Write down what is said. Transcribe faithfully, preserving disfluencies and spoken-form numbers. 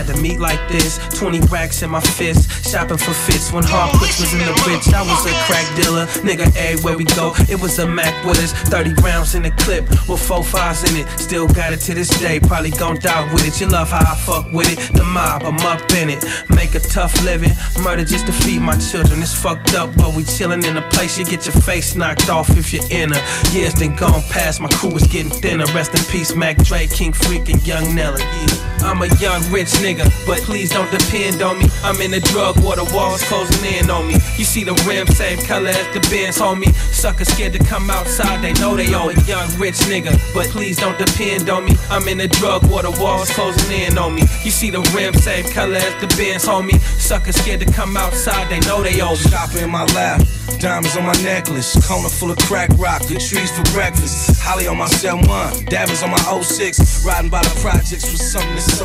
to meet like this. Twenty racks in my fist, shopping for fits. When Hardquicks was in the rich, I was a crack dealer. Nigga, everywhere we go, it was a Mac with us. Thirty rounds in the clip with four fives in it. Still got it to this day, probably gon' die with it. You love how I fuck with it. The mob, I'm up in it. Make a tough living, murder just to feed my children. It's fucked up, but we chillin' in a place you get your face knocked off if you're in her. Years then gone past, my crew is getting thinner. Rest in peace, Mac Dre, King Freak, and Young Nelly. Yeah. I'm a young rich nigga, but please don't depend on me. I'm in the drug war, the walls closing in on me. You see the rim, same color as the Benz, homie. Suckers scared to come outside, they know they owe a young rich nigga, but please don't depend on me. I'm in the drug war, the walls closing in on me. You see the rim, same color as the Benz, homie. Suckers scared to come outside, they know they owe me. Chopper in my lap, diamonds on my necklace, corner full of crack rock, good trees for breakfast. Holly on my cell one, Dabbers on my oh six, riding by the projects with something that's so